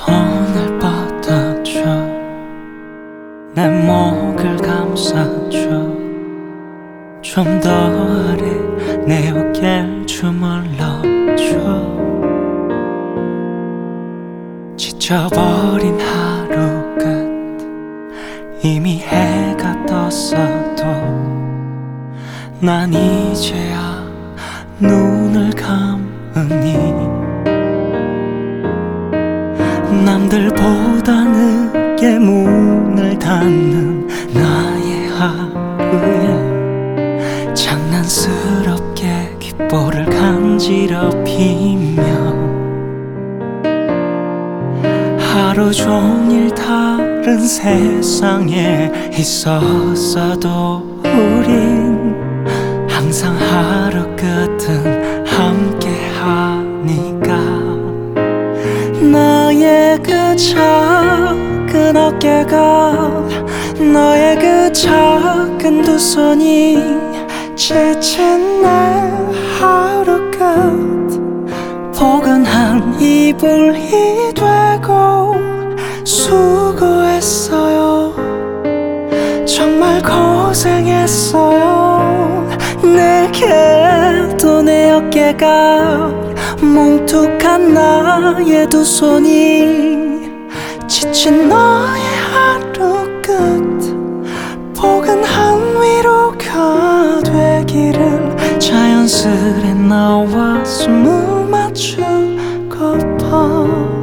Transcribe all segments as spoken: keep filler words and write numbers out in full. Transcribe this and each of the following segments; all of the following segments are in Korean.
손을 뻗어줘, 내 목을 감싸줘. 좀 더 아래 내 어깨를 주물러줘. 지쳐버린 하루 끝, 이미 해가 떴어도 난 이제야 눈을 감으니 남들보다 늦게 문을 닫는 나의 하루에 장난스럽게 귓볼을 간지럽히며 하루 종일 다른 세상에 있었어도 우린 항상 하루 끝은 함께 하니까. 너의 그 작은 어깨가, 너의 그 작은 두 손이 지친 내 하루 끝 포근한 이불이 되고. 수고했어요, 정말 고생했어요. 내게도 내 어깨가, 뭉툭한 나의 두 손이 지친 너의 하루 끝 포근한 위로가 되기를 자연스레 나와 숨을 맞추고파.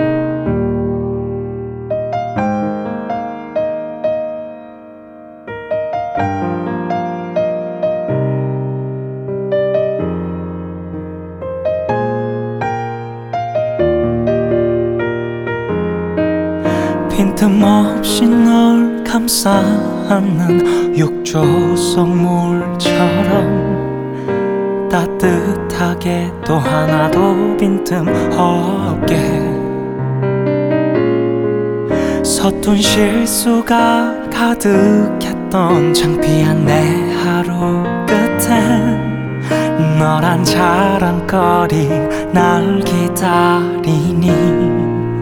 빈틈없이 널 감싸 안는 욕조 속 물처럼 따뜻하게 또 하나도 빈틈없게. 서툰 실수가 가득했던 창피한 내 하루 끝엔 너란 자랑거리 날 기다리니.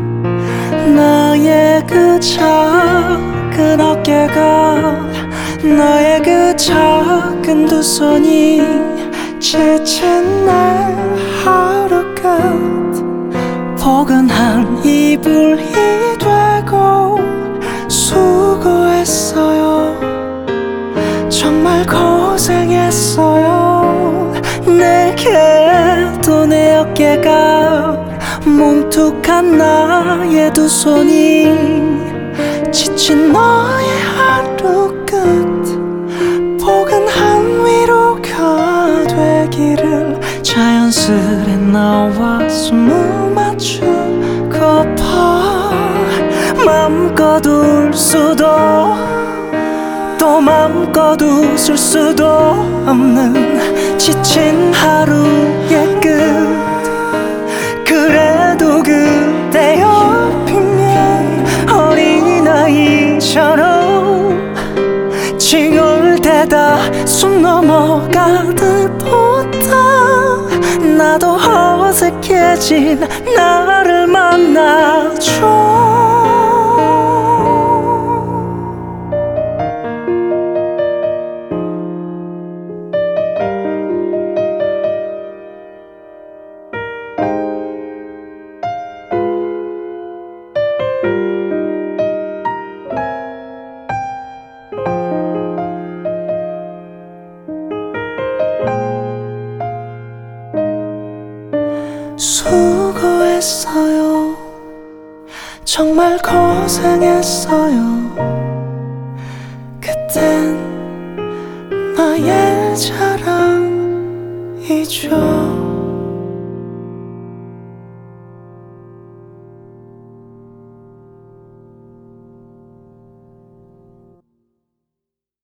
너의 그 작은 어깨가, 너의 그 작은 두 손이 지친 내 하루 끝 포근한 이불이 되고. 수고했어요, 정말 고생했어요. 내게도 내 어깨가, 뭉툭한 나의 두 손이 지친 너의 하루 끝 포근한 위로가 되기를 자연스레 나와 숨을 맞추고파. 맘껏 울 수도 또 맘껏 웃을 수도 없는 지친 하루의 끝. 그래도 그대 옆이면 어린아이처럼 칭얼대다 숨 넘어가듯 보다 나도 어색해진 나를 만나줘. 수고했어요, 정말 고생했어요. 그땐 나의 자랑이죠.